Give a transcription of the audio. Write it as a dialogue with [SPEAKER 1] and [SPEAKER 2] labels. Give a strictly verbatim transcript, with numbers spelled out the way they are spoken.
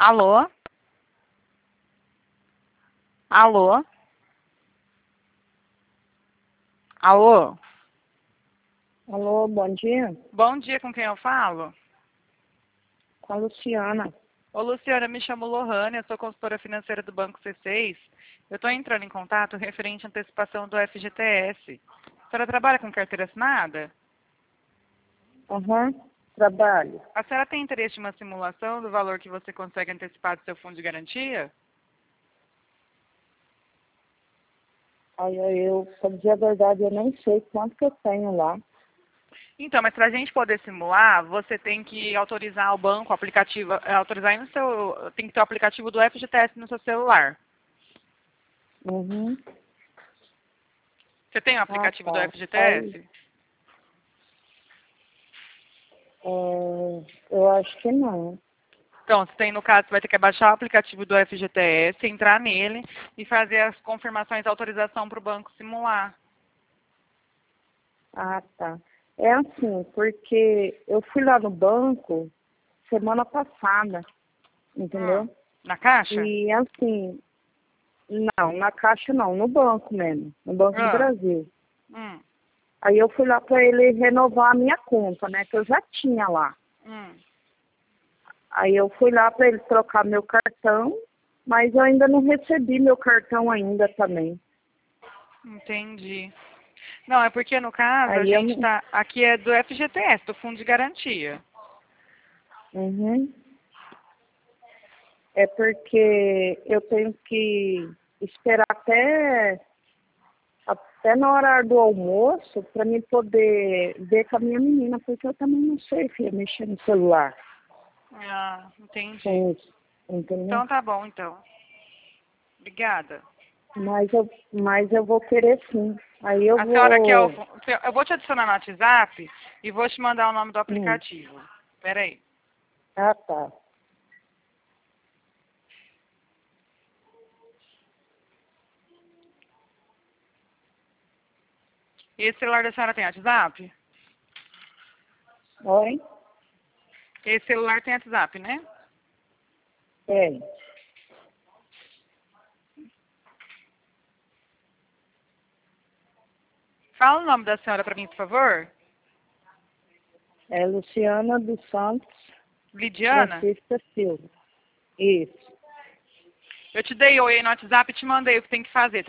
[SPEAKER 1] Alô? Alô? Alô?
[SPEAKER 2] Alô, bom dia.
[SPEAKER 1] Bom dia, com quem eu falo?
[SPEAKER 2] Com a Luciana.
[SPEAKER 1] Ô, Luciana, me chamo Lohane, eu sou consultora financeira do Banco C seis. Eu estou entrando em contato referente à antecipação do F G T S. A senhora trabalha com carteira assinada?
[SPEAKER 2] Aham, trabalho.
[SPEAKER 1] A senhora tem interesse em uma simulação do valor que você consegue antecipar do seu fundo de garantia?
[SPEAKER 2] Aí eu, pra dizer a verdade, eu nem sei quanto que eu tenho lá.
[SPEAKER 1] Então, mas para a gente poder simular, você tem que autorizar o banco, o aplicativo, é, autorizar aí no seu, tem que ter o aplicativo do F G T S no seu celular.
[SPEAKER 2] Uhum.
[SPEAKER 1] Você tem o
[SPEAKER 2] Ah,
[SPEAKER 1] aplicativo do
[SPEAKER 2] tá.
[SPEAKER 1] F G T S?
[SPEAKER 2] Aí, é, eu acho que não.
[SPEAKER 1] Então, você tem, no caso, você vai ter que baixar o aplicativo do F G T S, entrar nele e fazer as confirmações de autorização para o banco simular.
[SPEAKER 2] Ah, tá. É assim, porque eu fui lá no banco semana passada,
[SPEAKER 1] Hum.
[SPEAKER 2] entendeu?
[SPEAKER 1] Na caixa?
[SPEAKER 2] E assim, não, na caixa não, no banco mesmo, no Banco do
[SPEAKER 1] Ah.
[SPEAKER 2] Brasil.
[SPEAKER 1] Hum.
[SPEAKER 2] Aí eu fui lá para ele renovar a minha conta, né, que eu já tinha lá.
[SPEAKER 1] Hum.
[SPEAKER 2] Aí eu fui lá para ele trocar meu cartão, mas eu ainda não recebi meu cartão ainda também.
[SPEAKER 1] Entendi. Não, é porque, no caso, a
[SPEAKER 2] Aí eu
[SPEAKER 1] gente
[SPEAKER 2] não...
[SPEAKER 1] tá... Aqui é do F G T S, do Fundo de Garantia.
[SPEAKER 2] Uhum. É porque eu tenho que esperar até, até na hora do almoço para mim poder ver com a minha menina, porque eu também não sei, filha, mexer no celular.
[SPEAKER 1] Ah, entendi.
[SPEAKER 2] Com isso, entendeu?
[SPEAKER 1] Então tá bom, então. Obrigada.
[SPEAKER 2] Mas eu, mas eu vou querer sim. Aí eu
[SPEAKER 1] A senhora quer o...
[SPEAKER 2] vou...
[SPEAKER 1] fu- Eu vou te adicionar no WhatsApp e vou te mandar o nome do
[SPEAKER 2] Hum.
[SPEAKER 1] aplicativo. Espera aí.
[SPEAKER 2] Ah, tá.
[SPEAKER 1] E esse celular da senhora tem WhatsApp?
[SPEAKER 2] Oi?
[SPEAKER 1] Esse celular tem WhatsApp, né?
[SPEAKER 2] É.
[SPEAKER 1] Fala o nome da senhora para mim, por favor.
[SPEAKER 2] É Luciana dos Santos
[SPEAKER 1] Lidiana?
[SPEAKER 2] Francisca Silva. Isso.
[SPEAKER 1] Eu te dei oi aí no WhatsApp e te mandei o que tem que fazer, tá?